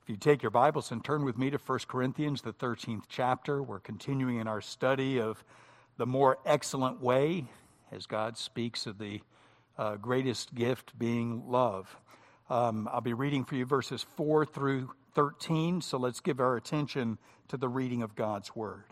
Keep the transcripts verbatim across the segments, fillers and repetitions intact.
you take your Bibles and turn with me to First Corinthians, the thirteenth chapter, we're continuing in our study of the more excellent way as God speaks of the uh, greatest gift being love. Um, I'll be reading for you verses four through thirteen, so let's give our attention to the reading of God's Word.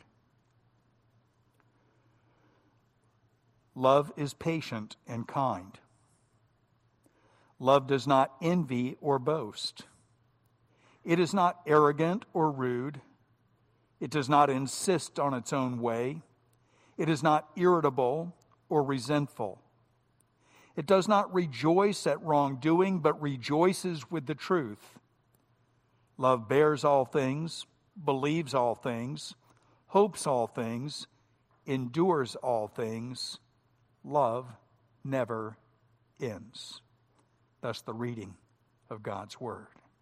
Love is patient and kind. Love does not envy or boast. It is not arrogant or rude. It does not insist on its own way. It is not irritable or resentful. It does not rejoice at wrongdoing, but rejoices with the truth. Love bears all things, believes all things, hopes all things, endures all things. Love never ends. Thus the reading of God's Word.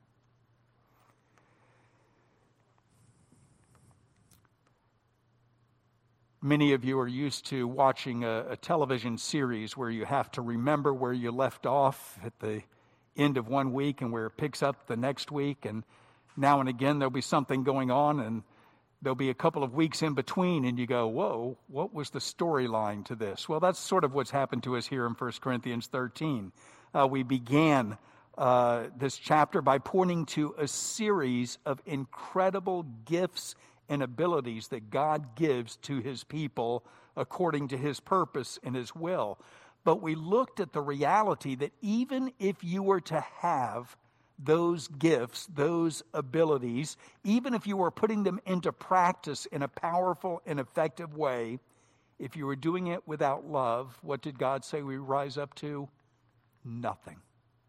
Many of you are used to watching a, a television series where you have to remember where you left off at the end of one week and where it picks up the next week. And now and again there'll be something going on and there'll be a couple of weeks in between and you go, whoa, what was the storyline to this? Well, that's sort of what's happened to us here in First Corinthians thirteen. Uh, we began uh, this chapter by pointing to a series of incredible gifts and abilities that God gives to his people according to his purpose and his will. But we looked at the reality that even if you were to have those gifts, those abilities, even if you were putting them into practice in a powerful and effective way, if you were doing it without love, what did God say we rise up to? Nothing.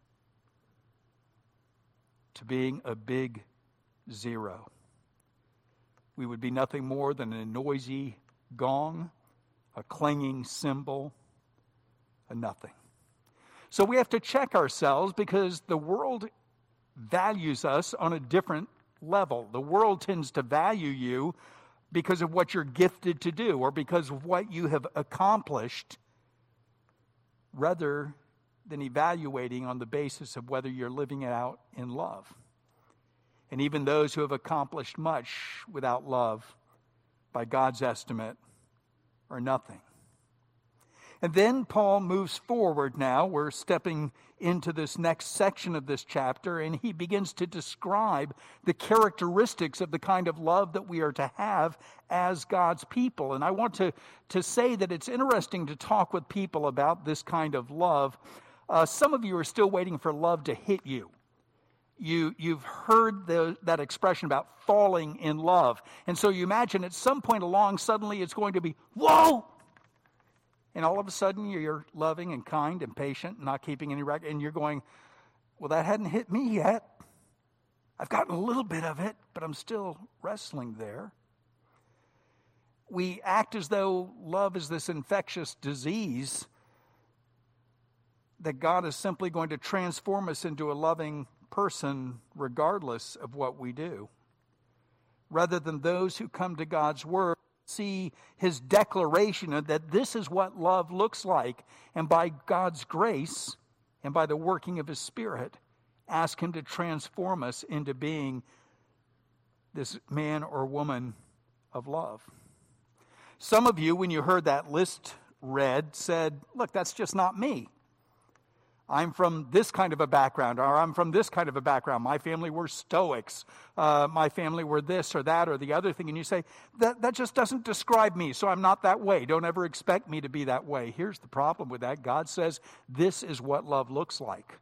To being a big zero. We would be nothing more than a noisy gong, a clanging cymbal, a nothing. So we have to check ourselves because the world values us on a different level. The world tends to value you because of what you're gifted to do or because of what you have accomplished rather than evaluating on the basis of whether you're living it out in love. And even those who have accomplished much without love, by God's estimate, are nothing. And then Paul moves forward now. We're stepping into this next section of this chapter, and he begins to describe the characteristics of the kind of love that we are to have as God's people. And I want to, to say that it's interesting to talk with people about this kind of love. Uh, some of you are still waiting for love to hit you. You, you've heard the, that expression about falling in love. And so you imagine at some point along, suddenly it's going to be, whoa! And all of a sudden you're loving and kind and patient, not keeping any record. And you're going, well, that hadn't hit me yet. I've gotten a little bit of it, but I'm still wrestling there. We act as though love is this infectious disease that God is simply going to transform us into a loving person regardless of what we do, rather than those who come to God's Word see his declaration that this is what love looks like, and by God's grace and by the working of his Spirit ask him to transform us into being this man or woman of love. Some of you, when you heard that list read, said, look, that's just not me. I'm from this kind of a background, or I'm from this kind of a background. My family were Stoics. Uh, my family were this or that or the other thing. And you say, that, that just doesn't describe me, so I'm not that way. Don't ever expect me to be that way. Here's the problem with that. God says this is what love looks like.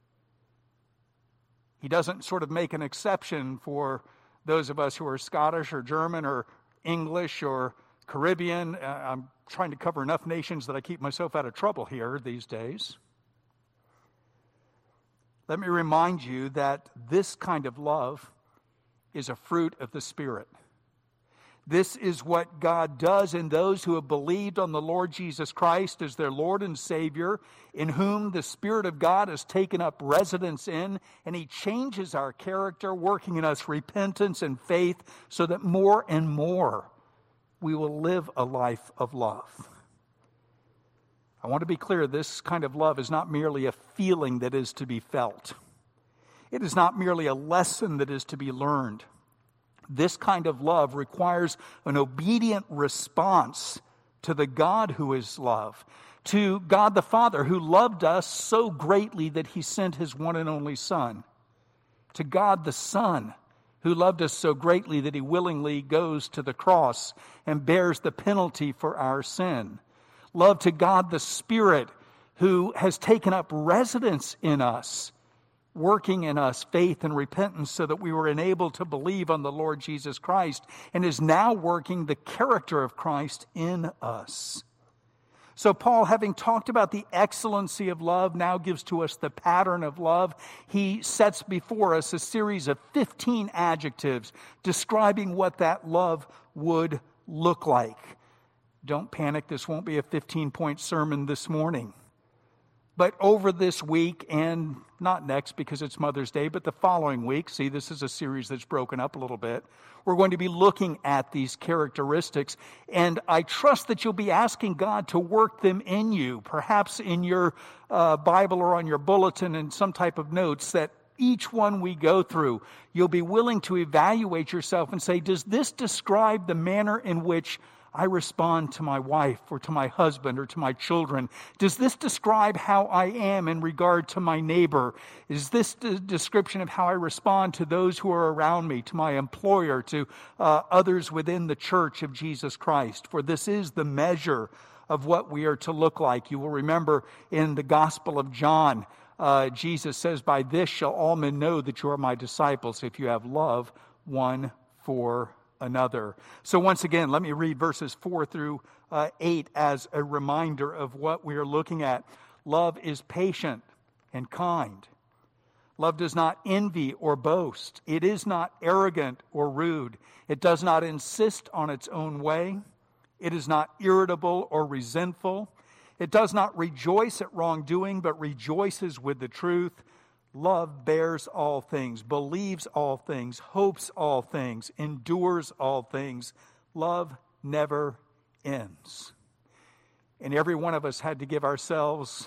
He doesn't sort of make an exception for those of us who are Scottish or German or English or Caribbean. Uh, I'm trying to cover enough nations that I keep myself out of trouble here these days. Let me remind you that this kind of love is a fruit of the Spirit. This is what God does in those who have believed on the Lord Jesus Christ as their Lord and Savior, in whom the Spirit of God has taken up residence in, and he changes our character, working in us repentance and faith so that more and more we will live a life of love. I want to be clear, this kind of love is not merely a feeling that is to be felt. It is not merely a lesson that is to be learned. This kind of love requires an obedient response to the God who is love, to God the Father who loved us so greatly that he sent his one and only Son, to God the Son who loved us so greatly that he willingly goes to the cross and bears the penalty for our sin. Love to God the Spirit who has taken up residence in us, working in us faith and repentance so that we were enabled to believe on the Lord Jesus Christ, and is now working the character of Christ in us. So Paul, having talked about the excellency of love, now gives to us the pattern of love. He sets before us a series of fifteen adjectives describing what that love would look like. Don't panic, this won't be a fifteen-point sermon this morning. But over this week, and not next because it's Mother's Day, but the following week, see, this is a series that's broken up a little bit, we're going to be looking at these characteristics. And I trust that you'll be asking God to work them in you, perhaps in your uh, Bible or on your bulletin and some type of notes, that each one we go through, you'll be willing to evaluate yourself and say, does this describe the manner in which I respond to my wife or to my husband or to my children? Does this describe how I am in regard to my neighbor? Is this the description of how I respond to those who are around me, to my employer, to uh, others within the church of Jesus Christ? For this is the measure of what we are to look like. You will remember in the Gospel of John, uh, Jesus says, "By this shall all men know that you are my disciples, if you have love one for another." So once again, let me read verses four through uh, eight as a reminder of what we are looking at. Love is patient and kind. Love does not envy or boast. It is not arrogant or rude. It does not insist on its own way. It is not irritable or resentful. It does not rejoice at wrongdoing, but rejoices with the truth. Love bears all things, believes all things, hopes all things, endures all things. Love never ends. And every one of us had to give ourselves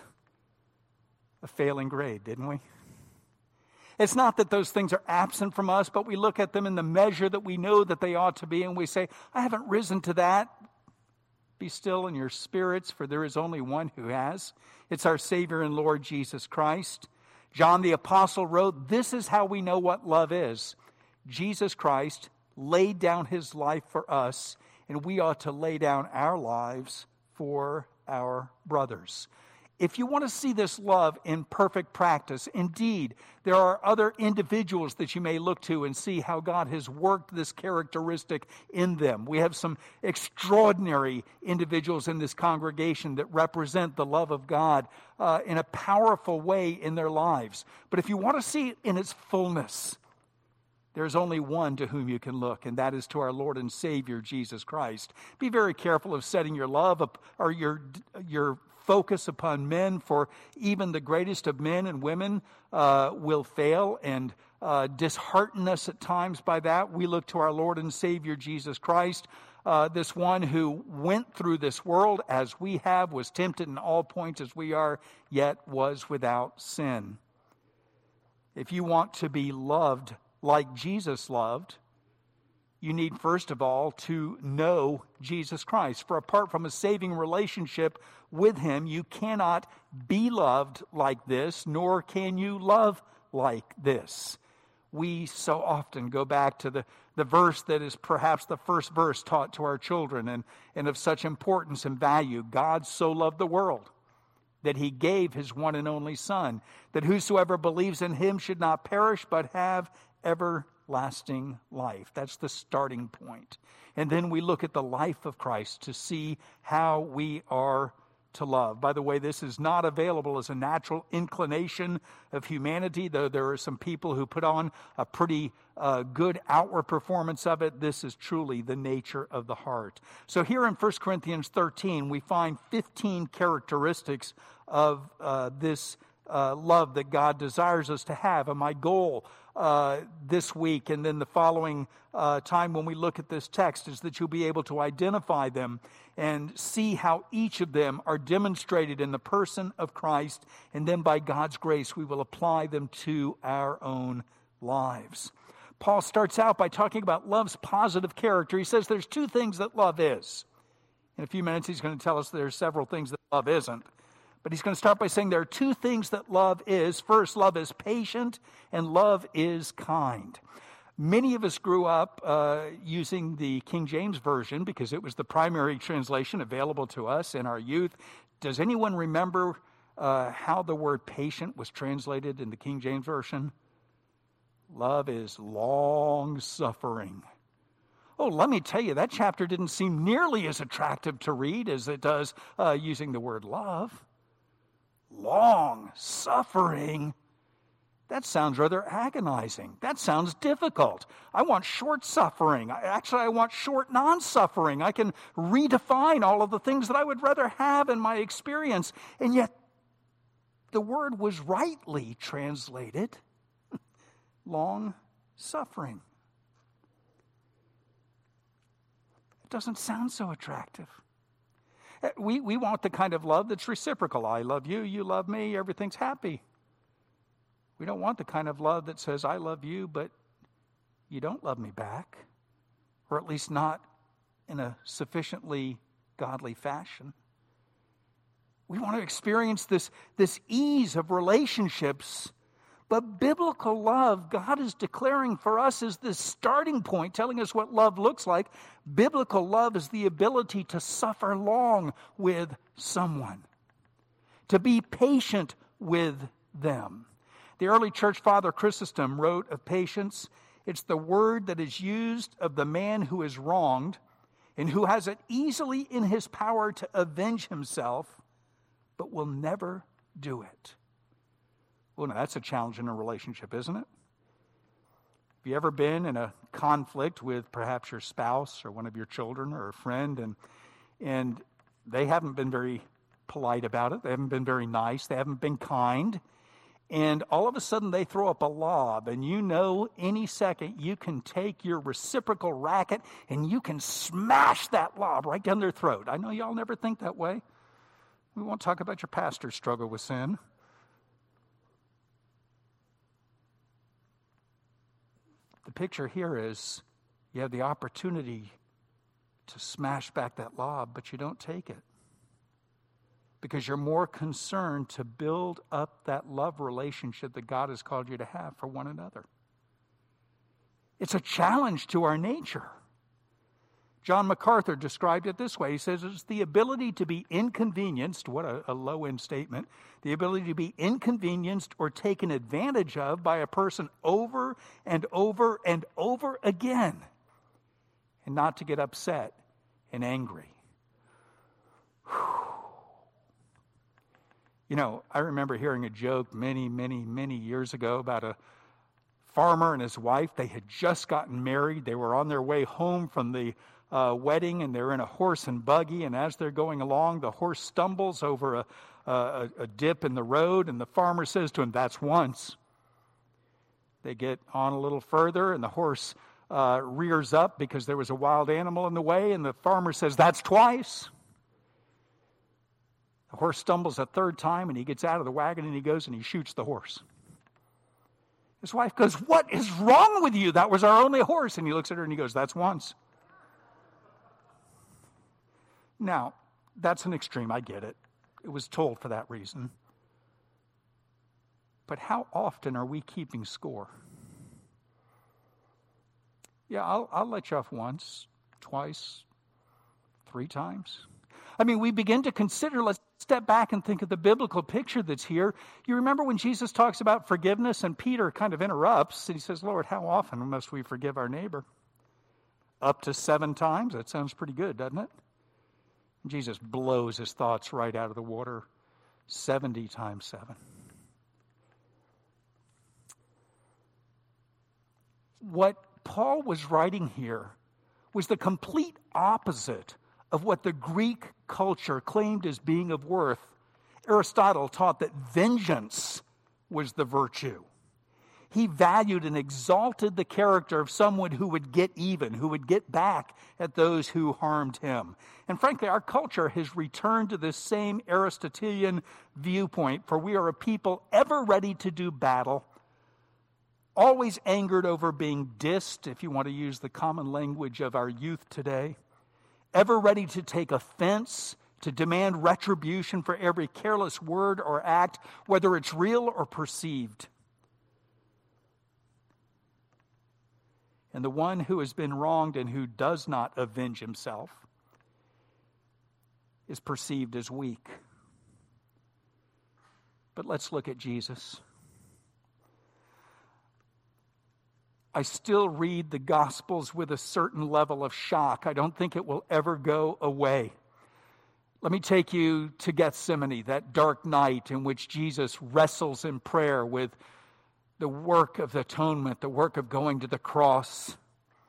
a failing grade, didn't we? It's not that those things are absent from us, but we look at them in the measure that we know that they ought to be, and we say, I haven't risen to that. Be still in your spirits, for there is only one who has. It's our Savior and Lord Jesus Christ. John the Apostle wrote, this is how we know what love is. Jesus Christ laid down his life for us, and we ought to lay down our lives for our brothers. If you want to see this love in perfect practice, indeed, there are other individuals that you may look to and see how God has worked this characteristic in them. We have some extraordinary individuals in this congregation that represent the love of God uh, in a powerful way in their lives. But if you want to see it in its fullness, there's only one to whom you can look, and that is to our Lord and Savior, Jesus Christ. Be very careful of setting your love up, or your your focus upon men, for even the greatest of men and women uh, will fail and uh, dishearten us at times by that. We look to our Lord and Savior, Jesus Christ, uh, this one who went through this world as we have, was tempted in all points as we are, yet was without sin. If you want to be loved like Jesus loved, you need first of all to know Jesus Christ. For apart from a saving relationship with him, you cannot be loved like this, nor can you love like this. We so often go back to the, the verse that is perhaps the first verse taught to our children and, and of such importance and value. God so loved the world that he gave his one and only Son, that whosoever believes in him should not perish but have everlasting life. That's the starting point. And then we look at the life of Christ to see how we are to love. By the way, this is not available as a natural inclination of humanity, though there are some people who put on a pretty uh, good outward performance of it. This is truly the nature of the heart. So here in First Corinthians thirteen, we find fifteen characteristics of uh, this uh, love that God desires us to have. And my goal uh, this week and then the following uh, time when we look at this text is that you'll be able to identify them and see how each of them are demonstrated in the person of Christ. And then by God's grace, we will apply them to our own lives. Paul starts out by talking about love's positive character. He says there's two things that love is. In a few minutes, he's going to tell us there's several things that love isn't. But he's going to start by saying there are two things that love is. First, love is patient, and love is kind. Many of us grew up uh, using the King James Version because it was the primary translation available to us in our youth. Does anyone remember uh, how the word patient was translated in the King James Version? Love is long-suffering. Oh, let me tell you, that chapter didn't seem nearly as attractive to read as it does uh, using the word love. Long-suffering. That sounds rather agonizing. That sounds difficult. I want short suffering. I, actually, I want short non-suffering. I can redefine all of the things that I would rather have in my experience. And yet, the word was rightly translated long-suffering. It doesn't sound so attractive. We, we want the kind of love that's reciprocal. I love you, you love me, everything's happy. We don't want the kind of love that says, I love you, but you don't love me back. Or at least not in a sufficiently godly fashion. We want to experience this, this ease of relationships. But biblical love, God is declaring for us, is this starting point, telling us what love looks like. Biblical love is the ability to suffer long with someone, to be patient with them. The early church father Chrysostom wrote of patience, it's the word that is used of the man who is wronged and who has it easily in his power to avenge himself, but will never do it. Well, now that's a challenge in a relationship, isn't it? Have you ever been in a conflict with perhaps your spouse or one of your children or a friend, and and they haven't been very polite about it, they haven't been very nice, they haven't been kind, and all of a sudden they throw up a lob, and you know any second you can take your reciprocal racket and you can smash that lob right down their throat. I know y'all never think that way. We won't talk about your pastor's struggle with sin. The picture here is you have the opportunity to smash back that lob, but you don't take it because you're more concerned to build up that love relationship that God has called you to have for one another. It's a challenge to our nature. John MacArthur described it this way. He says it's the ability to be inconvenienced, what a, a low-end statement, the ability to be inconvenienced or taken advantage of by a person over and over and over again, and not to get upset and angry. Whew. You know, I remember hearing a joke many, many, many years ago about a farmer and his wife. They had just gotten married. They were on their way home from the Uh, wedding, and they're in a horse and buggy, and as they're going along, the horse stumbles over a, a, a dip in the road, and the farmer says to him, "That's once." They get on a little further, and the horse uh, rears up because there was a wild animal in the way, and the farmer says, "That's twice." The horse stumbles a third time, and he gets out of the wagon, and he goes and he shoots the horse. His wife goes, "What is wrong with you? That was our only horse." And he looks at her and he goes, "That's once." Now, that's an extreme, I get it. It was told for that reason. But how often are we keeping score? Yeah, I'll, I'll let you off once, twice, three times. I mean, we begin to consider, let's step back and think of the biblical picture that's here. You remember when Jesus talks about forgiveness and Peter kind of interrupts and he says, "Lord, how often must we forgive our neighbor?" Up to seven times? That sounds pretty good, doesn't it? Jesus blows his thoughts right out of the water. seventy times seven. What Paul was writing here was the complete opposite of what the Greek culture claimed as being of worth, Aristotle taught that vengeance was the virtue. He valued and exalted the character of someone who would get even, who would get back at those who harmed him. And frankly, our culture has returned to this same Aristotelian viewpoint, for we are a people ever ready to do battle, always angered over being dissed, if you want to use the common language of our youth today, ever ready to take offense, to demand retribution for every careless word or act, whether it's real or perceived. And the one who has been wronged and who does not avenge himself is perceived as weak. But let's look at Jesus. I still read the Gospels with a certain level of shock. I don't think it will ever go away. Let me take you to Gethsemane, that dark night in which Jesus wrestles in prayer with the work of the atonement, the work of going to the cross.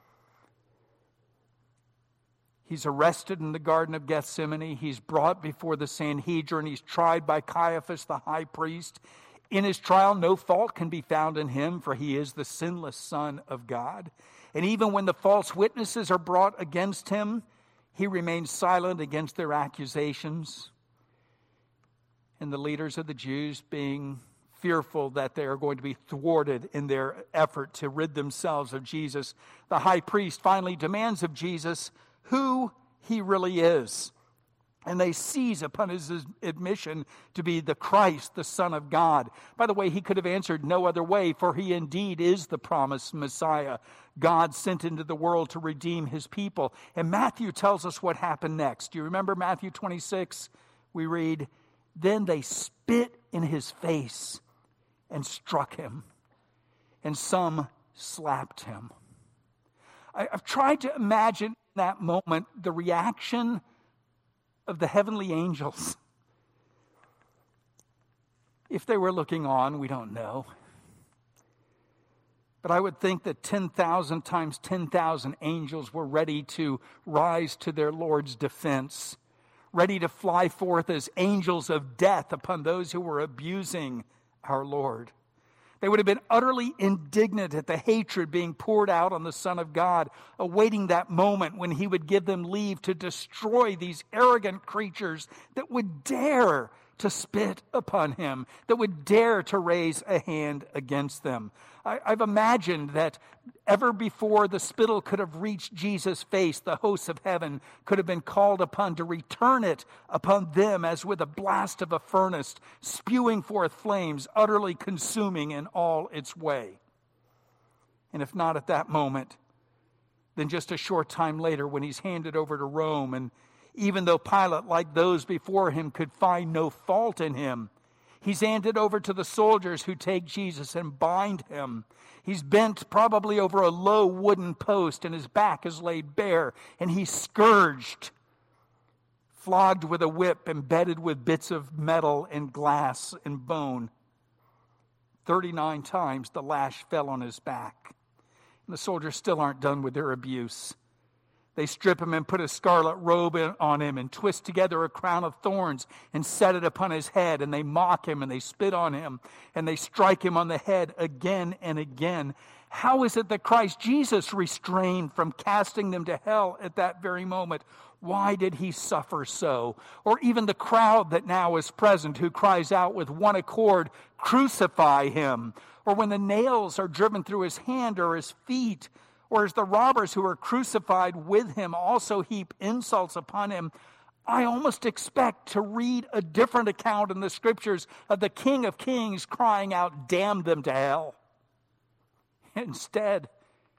He's arrested in the Garden of Gethsemane. He's brought before the Sanhedrin. He's tried by Caiaphas, the high priest. In his trial, no fault can be found in him, for he is the sinless Son of God. And even when the false witnesses are brought against him, he remains silent against their accusations. And the leaders of the Jews, being fearful that they are going to be thwarted in their effort to rid themselves of Jesus, the high priest finally demands of Jesus who he really is. And they seize upon his admission to be the Christ, the Son of God. By the way, he could have answered no other way, for he indeed is the promised Messiah, God sent into the world to redeem his people. And Matthew tells us what happened next. Do you remember Matthew twenty-six? We read, "Then they spit in his face and struck him, and some slapped him." I, I've tried to imagine in that moment the reaction of the heavenly angels. If they were looking on, we don't know. But I would think that ten thousand times ten thousand angels were ready to rise to their Lord's defense, ready to fly forth as angels of death upon those who were abusing our Lord. They would have been utterly indignant at the hatred being poured out on the Son of God, awaiting that moment when he would give them leave to destroy these arrogant creatures that would dare to spit upon him, that would dare to raise a hand against them. I, I've imagined that ever before the spittle could have reached Jesus' face, the hosts of heaven could have been called upon to return it upon them as with a blast of a furnace, spewing forth flames, utterly consuming in all its way. And if not at that moment, then just a short time later when he's handed over to Rome, and even though Pilate, like those before him, could find no fault in him, he's handed over to the soldiers who take Jesus and bind him. He's bent probably over a low wooden post, and his back is laid bare, and he's scourged, flogged with a whip, embedded with bits of metal and glass and bone. Thirty-nine times the lash fell on his back. And the soldiers still aren't done with their abuse. They strip him and put a scarlet robe on him and twist together a crown of thorns and set it upon his head. And they mock him and they spit on him and they strike him on the head again and again. How is it that Christ Jesus restrained from casting them to hell at that very moment? Why did he suffer so? Or even the crowd that now is present who cries out with one accord, "Crucify him!" Or when the nails are driven through his hand or his feet, or as the robbers who are crucified with him also heap insults upon him, I almost expect to read a different account in the scriptures of the King of Kings crying out, "Damn them to hell." Instead,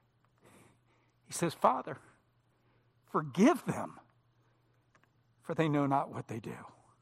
he says, "Father, forgive them, for they know not what they do."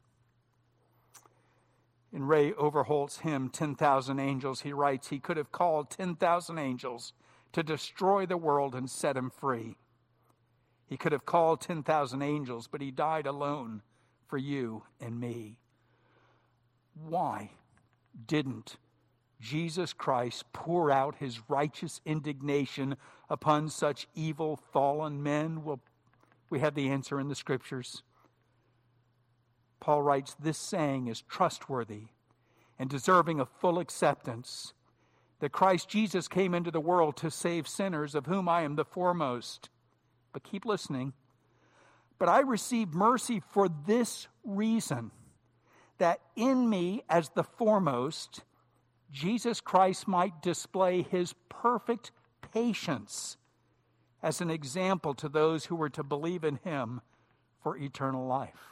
In Ray Overholt's hymn, ten thousand Angels, he writes, he could have called ten thousand angels to destroy the world and set him free. He could have called ten thousand angels, but he died alone for you and me. Why didn't Jesus Christ pour out his righteous indignation upon such evil, fallen men? Well, we have the answer in the scriptures. Paul writes, this saying is trustworthy and deserving of full acceptance, that Christ Jesus came into the world to save sinners, of whom I am the foremost. But keep listening. But I received mercy for this reason, that in me as the foremost, Jesus Christ might display his perfect patience as an example to those who were to believe in him for eternal life.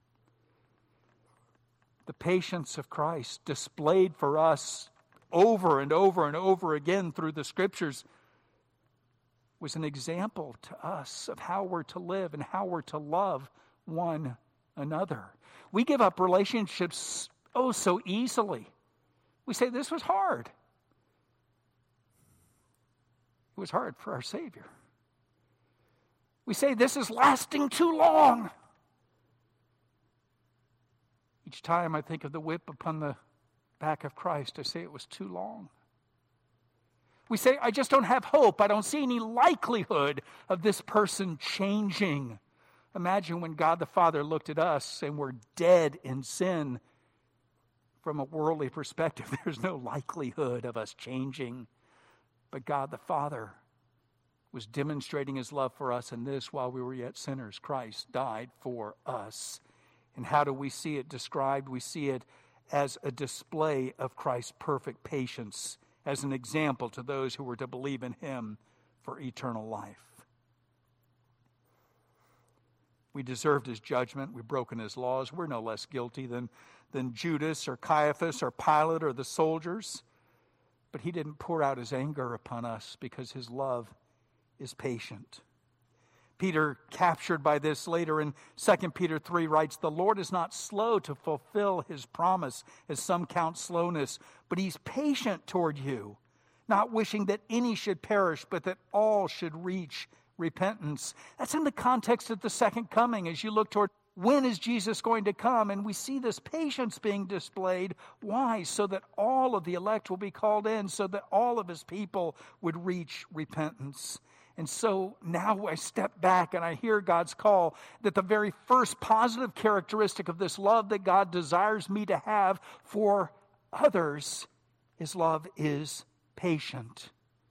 The patience of Christ displayed for us over and over and over again through the Scriptures was an example to us of how we're to live and how we're to love one another. We give up relationships oh so easily. We say this was hard. It was hard for our Savior. We say this is lasting too long. Each time I think of the whip upon the back of Christ, I say it was too long. We say, I just don't have hope. I don't see any likelihood of this person changing. Imagine when God the Father looked at us and we're dead in sin. From a worldly perspective, there's no likelihood of us changing. But God the Father was demonstrating his love for us in this: while we were yet sinners, Christ died for us. And how do we see it described? We see it as a display of Christ's perfect patience, as an example to those who were to believe in him for eternal life. We deserved his judgment. We've broken his laws. We're no less guilty than, than Judas or Caiaphas or Pilate or the soldiers. But he didn't pour out his anger upon us because his love is patient. Peter, captured by this later in Second Peter three, writes, the Lord is not slow to fulfill his promise, as some count slowness, but he's patient toward you, not wishing that any should perish, but that all should reach repentance. That's in the context of the second coming, as you look toward when is Jesus going to come, and we see this patience being displayed. Why? So that all of the elect will be called in, so that all of his people would reach repentance. And so now I step back and I hear God's call that the very first positive characteristic of this love that God desires me to have for others is love is patient.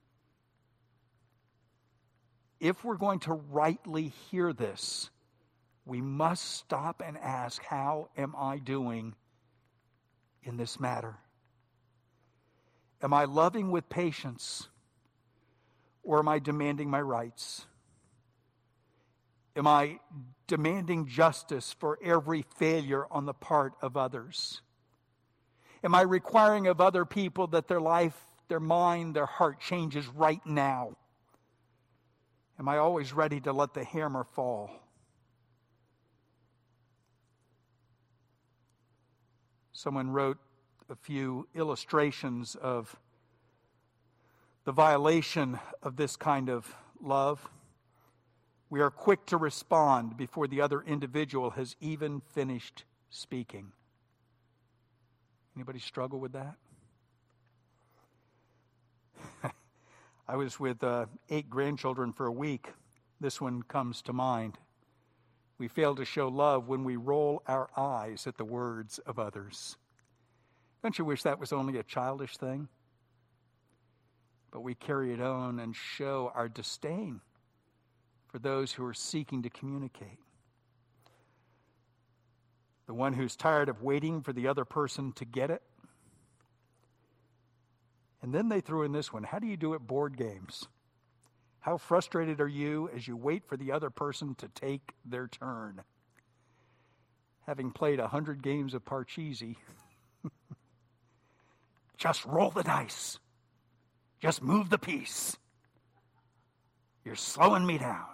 If we're going to rightly hear this, we must stop and ask, how am I doing in this matter? Am I loving with patience? Or am I demanding my rights? Am I demanding justice for every failure on the part of others? Am I requiring of other people that their life, their mind, their heart changes right now? Am I always ready to let the hammer fall? Someone wrote a few illustrations of the violation of this kind of love. We are quick to respond before the other individual has even finished speaking. Anybody struggle with that? I was with uh, eight grandchildren for a week. This one comes to mind. We fail to show love when we roll our eyes at the words of others. Don't you wish that was only a childish thing? But we carry it on and show our disdain for those who are seeking to communicate. The one who's tired of waiting for the other person to get it. And then they threw in this one. How do you do at board games? How frustrated are you as you wait for the other person to take their turn? Having played a hundred games of Parcheesi, just roll the dice. Just move the piece. You're slowing me down.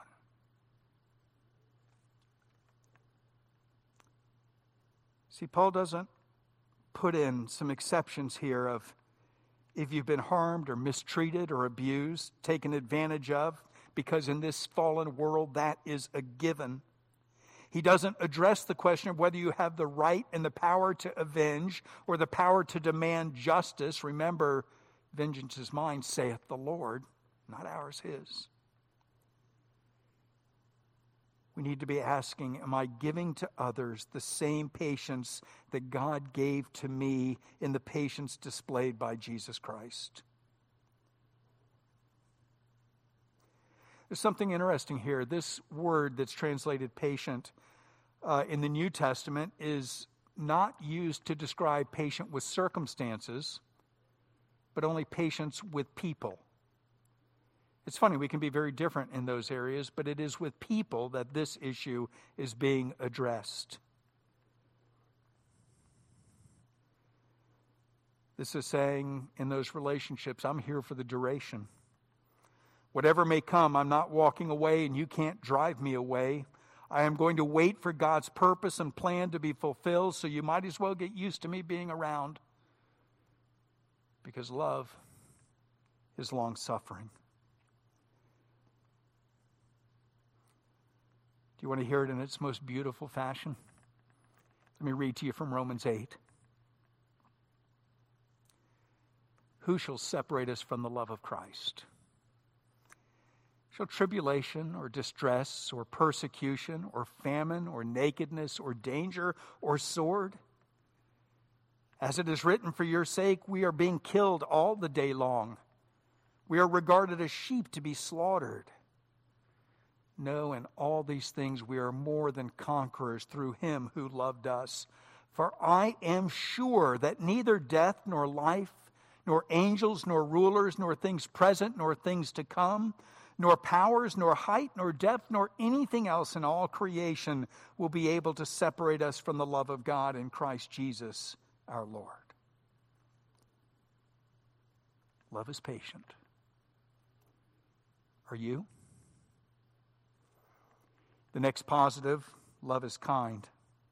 See, Paul doesn't put in some exceptions here of if you've been harmed or mistreated or abused, taken advantage of, because in this fallen world that is a given. He doesn't address the question of whether you have the right and the power to avenge or the power to demand justice. Remember, vengeance is mine, saith the Lord, not ours, his. We we need to be asking, am I giving to others the same patience that God gave to me in the patience displayed by Jesus Christ? There's something interesting here. This word that's translated patient uh, in the New Testament is not used to describe patient with circumstances, but only patience with people. It's funny, we can be very different in those areas, but it is with people that this issue is being addressed. This is saying in those relationships, I'm here for the duration. Whatever may come, I'm not walking away and you can't drive me away. I am going to wait for God's purpose and plan to be fulfilled, so you might as well get used to me being around. Because love is long-suffering. Do you want to hear it in its most beautiful fashion? Let me read to you from Romans eight. Who shall separate us from the love of Christ? Shall tribulation or distress or persecution or famine or nakedness or danger or sword? As it is written, for your sake we are being killed all the day long. We are regarded as sheep to be slaughtered. No, in all these things we are more than conquerors through him who loved us. For I am sure that neither death nor life, nor angels, nor rulers, nor things present, nor things to come, nor powers, nor height, nor depth, nor anything else in all creation will be able to separate us from the love of God in Christ Jesus our Lord. Love is patient. Are you? The next positive, love is kind.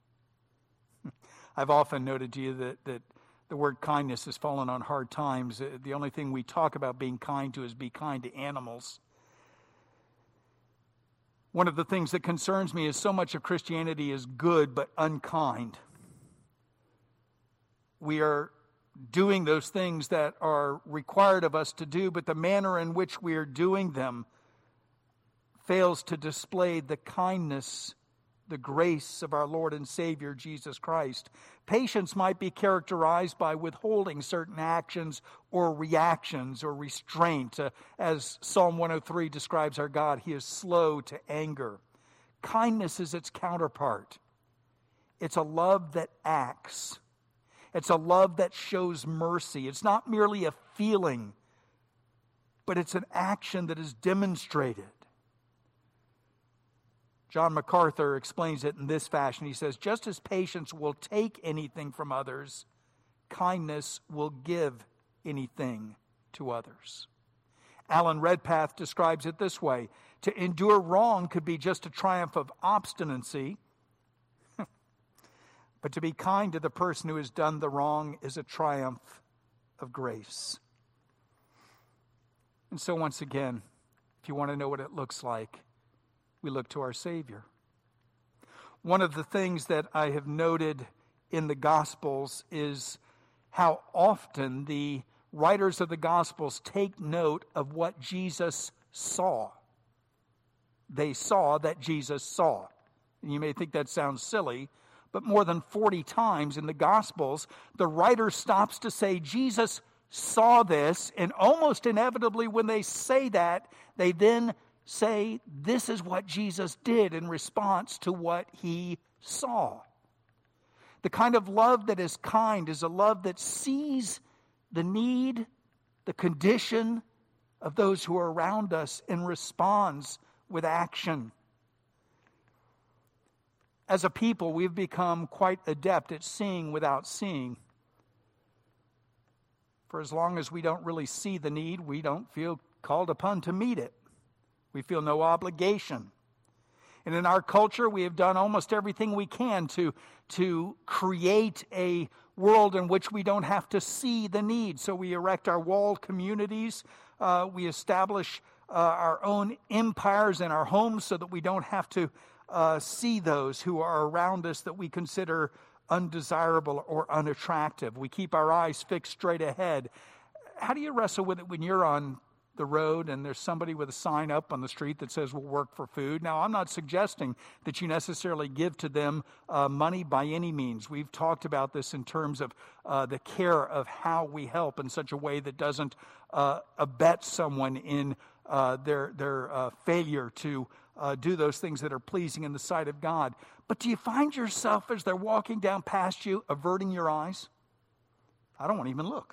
I've often noted to you that, that the word kindness has fallen on hard times. The only thing we talk about being kind to is be kind to animals. One of the things that concerns me is so much of Christianity is good but unkind. We are doing those things that are required of us to do, but the manner in which we are doing them fails to display the kindness, the grace of our Lord and Savior, Jesus Christ. Patience might be characterized by withholding certain actions or reactions or restraint. Uh, as Psalm one oh three describes our God, he is slow to anger. Kindness is its counterpart. It's a love that acts. It's a love that shows mercy. It's not merely a feeling, but it's an action that is demonstrated. John MacArthur explains it in this fashion. He says, just as patience will take anything from others, kindness will give anything to others. Alan Redpath describes it this way: to endure wrong could be just a triumph of obstinacy, but to be kind to the person who has done the wrong is a triumph of grace. And so once again, if you want to know what it looks like, we look to our Savior. One of the things that I have noted in the Gospels is how often the writers of the Gospels take note of what Jesus saw. They saw that Jesus saw. And you may think that sounds silly, but more than forty times in the Gospels, the writer stops to say, Jesus saw this, and almost inevitably when they say that, they then say, this is what Jesus did in response to what he saw. The kind of love that is kind is a love that sees the need, the condition of those who are around us and responds with action. As a people, we've become quite adept at seeing without seeing. For as long as we don't really see the need, we don't feel called upon to meet it. We feel no obligation. And in our culture, we have done almost everything we can to, to create a world in which we don't have to see the need. So we erect our walled communities. Uh, we establish uh, our own empires in our homes so that we don't have to uh, see those who are around us that we consider undesirable or unattractive. We keep our eyes fixed straight ahead. How do you wrestle with it when you're on the road and there's somebody with a sign up on the street that says we'll work for food. Now, I'm not suggesting that you necessarily give to them uh, money by any means. We've talked about this in terms of uh, the care of how we help in such a way that doesn't uh, abet someone in uh, their, their uh, failure to uh, do those things that are pleasing in the sight of God. But do you find yourself as they're walking down past you averting your eyes? I don't want to even look.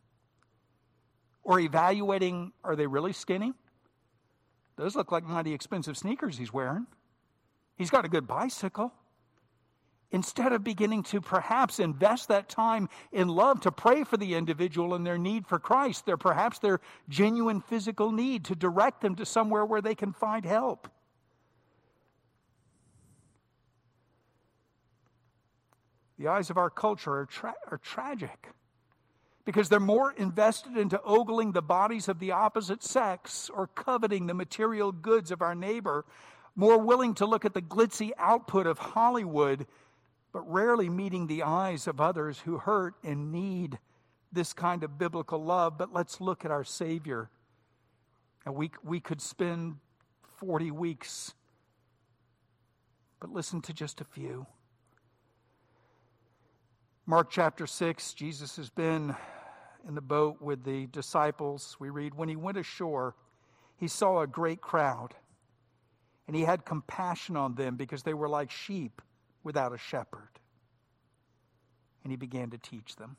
Or evaluating, are they really skinny? Those look like mighty expensive sneakers he's wearing. He's got a good bicycle. Instead of beginning to perhaps invest that time in love to pray for the individual and their need for Christ, their perhaps their genuine physical need, to direct them to somewhere where they can find help. The eyes of our culture are, tra- are tragic, because they're more invested into ogling the bodies of the opposite sex or coveting the material goods of our neighbor, more willing to look at the glitzy output of Hollywood, but rarely meeting the eyes of others who hurt and need this kind of biblical love. But let's look at our Savior. And we, we could spend forty weeks, but listen to just a few. Mark chapter six, Jesus has been in the boat with the disciples. We read, when he went ashore, he saw a great crowd, and he had compassion on them because they were like sheep without a shepherd. And he began to teach them.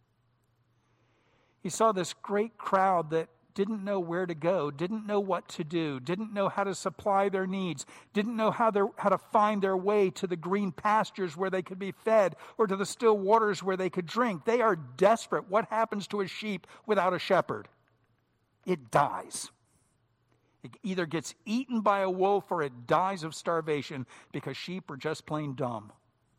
He saw this great crowd that didn't know where to go, didn't know what to do, didn't know how to supply their needs, didn't know how, how to find their way to the green pastures where they could be fed or to the still waters where they could drink. They are desperate. What happens to a sheep without a shepherd? It dies. It either gets eaten by a wolf or it dies of starvation, because sheep are just plain dumb.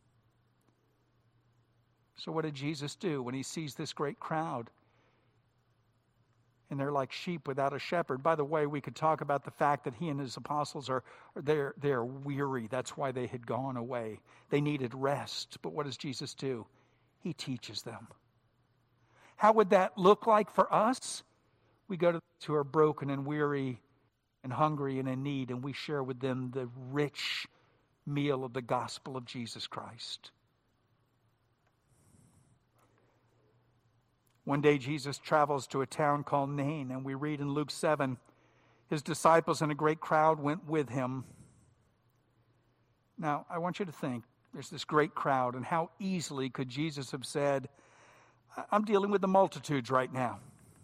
So what did Jesus do when he sees this great crowd? And they're like sheep without a shepherd. By the way, we could talk about the fact that he and his apostles are they're they're weary. That's why they had gone away. They needed rest. But what does Jesus do? He teaches them. How would that look like for us? We go to those who are broken and weary and hungry and in need, and we share with them the rich meal of the gospel of Jesus Christ. One day Jesus travels to a town called Nain, and we read in Luke seven, his disciples and a great crowd went with him. Now, I want you to think, there's this great crowd, and how easily could Jesus have said, I'm dealing with the multitudes right now.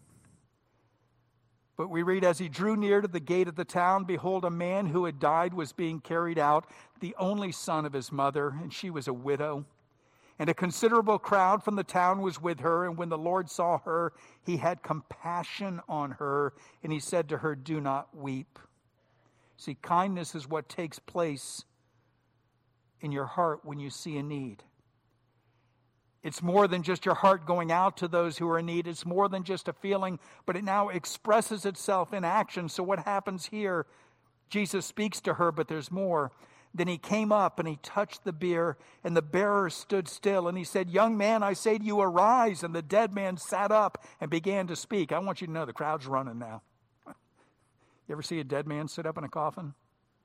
But we read, as he drew near to the gate of the town, behold, a man who had died was being carried out, the only son of his mother, and she was a widow. And a considerable crowd from the town was with her, and when the Lord saw her, he had compassion on her, and he said to her, do not weep. See, kindness is what takes place in your heart when you see a need. It's more than just your heart going out to those who are in need. It's more than just a feeling, but it now expresses itself in action. So what happens here? Jesus speaks to her, but there's more. Then he came up and he touched the bier, and the bearer stood still. And he said, young man, I say to you, arise. And the dead man sat up and began to speak. I want you to know the crowd's running now. You ever see a dead man sit up in a coffin?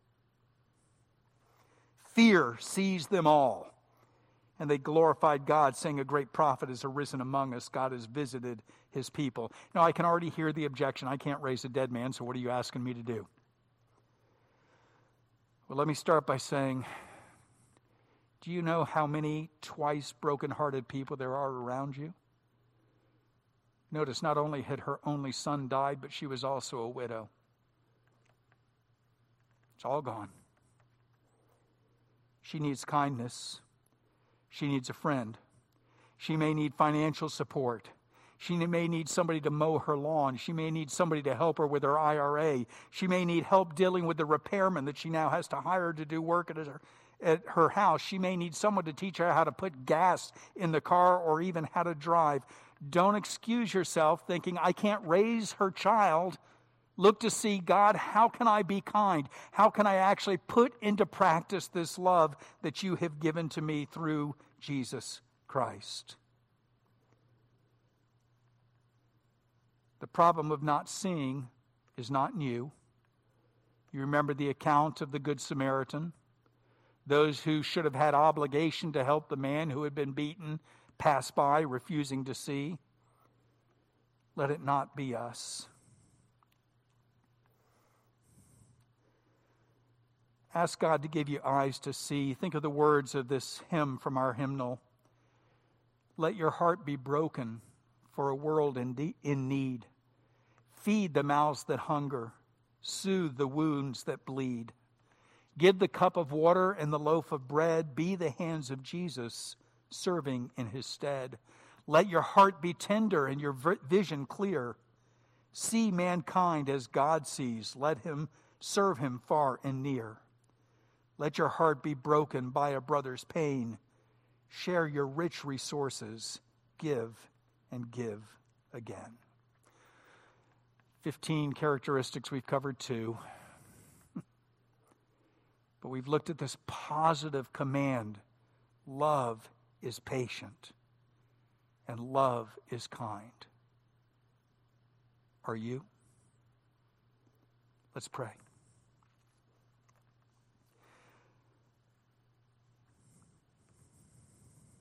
Fear seized them all. And they glorified God, saying, a great prophet has arisen among us. God has visited his people. Now, I can already hear the objection. I can't raise a dead man, so what are you asking me to do? Well, let me start by saying, do you know how many twice broken-hearted people there are around you? Notice, not only had her only son died, but she was also a widow. It's all gone. She needs kindness. She needs a friend. She may need financial support. She may need somebody to mow her lawn. She may need somebody to help her with her I R A. She may need help dealing with the repairman that she now has to hire to do work at her, at her house. She may need someone to teach her how to put gas in the car or even how to drive. Don't excuse yourself thinking, I can't raise her child. Look to see, God, how can I be kind? How can I actually put into practice this love that you have given to me through Jesus Christ? The problem of not seeing is not new. You remember the account of the Good Samaritan. Those who should have had obligation to help the man who had been beaten pass by, refusing to see. Let it not be us. Ask God to give you eyes to see. Think of the words of this hymn from our hymnal. Let your heart be broken for a world in, de- in need. Feed the mouths that hunger. Soothe the wounds that bleed. Give the cup of water and the loaf of bread. Be the hands of Jesus serving in his stead. Let your heart be tender and your vision clear. See mankind as God sees. Let him serve him far and near. Let your heart be broken by a brother's pain. Share your rich resources. Give and give again. Fifteen characteristics, we've covered two. But we've looked at this positive command. Love is patient and love is kind. Are you? Let's pray.